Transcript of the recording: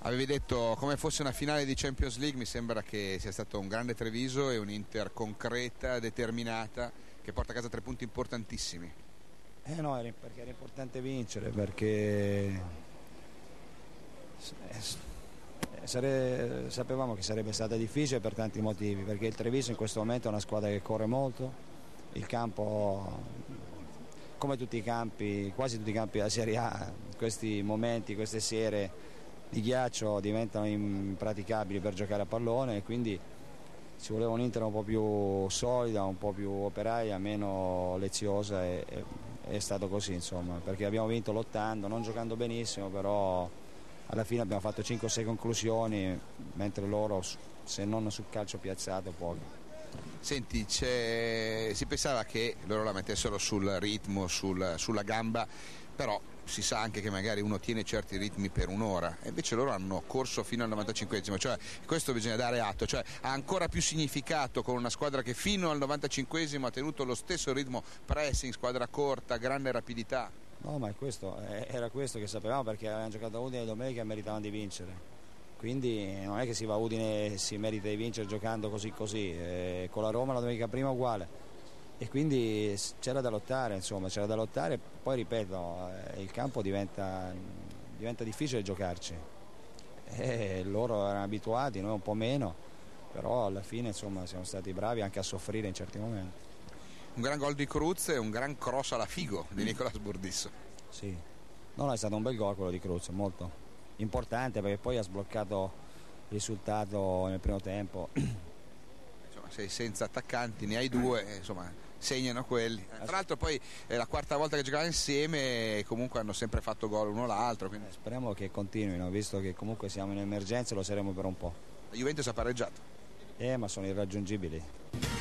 Avevi detto come fosse una finale di Champions League, mi sembra che sia stato un grande Treviso e un'Inter concreta, determinata, che porta a casa 3 punti importantissimi. No, perché era importante vincere, perché sapevamo che sarebbe stata difficile per tanti motivi, perché il Treviso in questo momento è una squadra che corre molto, il campo, come tutti i campi, quasi tutti i campi della Serie A, questi momenti, queste sere di ghiaccio diventano impraticabili per giocare a pallone, e quindi ci voleva un'Inter un po' più solida, un po' più operaia, meno leziosa, e è stato così, insomma, perché abbiamo vinto lottando, non giocando benissimo, però alla fine abbiamo fatto 5 o 6 conclusioni, mentre loro, se non sul calcio piazzato, poco. Senti, si pensava che loro la mettessero sul ritmo, sulla gamba, però si sa anche che magari uno tiene certi ritmi per un'ora, e invece loro hanno corso fino al 95esimo, cioè questo bisogna dare atto, cioè ha ancora più significato con una squadra che fino al 95esimo ha tenuto lo stesso ritmo pressing, squadra corta, grande rapidità. No, ma era questo che sapevamo, perché avevamo giocato a Udine domenica e meritavano di vincere. Quindi non è che si va a Udine e si merita di vincere giocando così. Con la Roma la domenica prima uguale. E quindi c'era da lottare, insomma, poi ripeto, il campo diventa difficile giocarci. Loro erano abituati, noi un po' meno, però alla fine, insomma, siamo stati bravi anche a soffrire in certi momenti. Un gran gol di Cruz e un gran cross alla Figo di Nicolas Burdisso. Sì, no, è stato un bel gol quello di Cruz, molto importante, perché poi ha sbloccato il risultato nel primo tempo. Insomma, sei senza attaccanti, ne hai 2, insomma, segnano quelli. Tra l'altro poi è la 4ª volta che giocano insieme e comunque hanno sempre fatto gol uno l'altro. Quindi... Speriamo che continuino, visto che comunque siamo in emergenza e lo saremo per un po'. La Juventus ha pareggiato. Ma sono irraggiungibili.